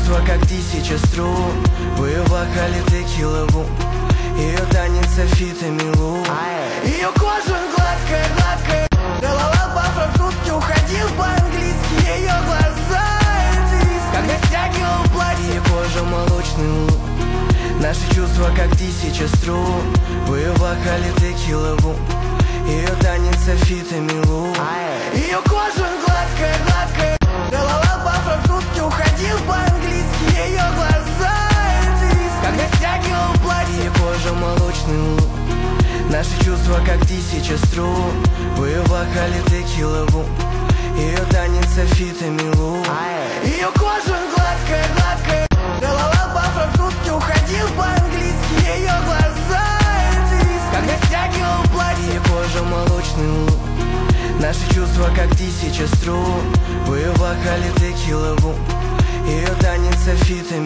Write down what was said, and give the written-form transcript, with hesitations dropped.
чувства, как тысяча струн. В ее вокале текила бум, ее танец софитами лун. Ее кожа гладкая, гладкая, целовал по-французски, уходил по-английски. Ее глаза — это риск, когда стягивал платье. Ее кожа молочный лун. Наши чувства, как тысяча струн. В ее вокале текила бум, ее танец софитами лун. Ее кожа гладкая, гладкая, целовал по-французски, уходил по-английски. Ее глаза — это риск, когда стягивал платье. Ее кожа молочный лун. Наши чувства, как тысяча струн. В ее вокале текила бум, ее танец софитами лун. Ее кожа гладкая, гладкая, целовал по-французски, уходил по-английски. Ее глаза — это риск, когда стягивал платье. Ее кожа молочный лун. Наши чувства, как тысяча струн. В ее вокале текила бум, ее танец софитами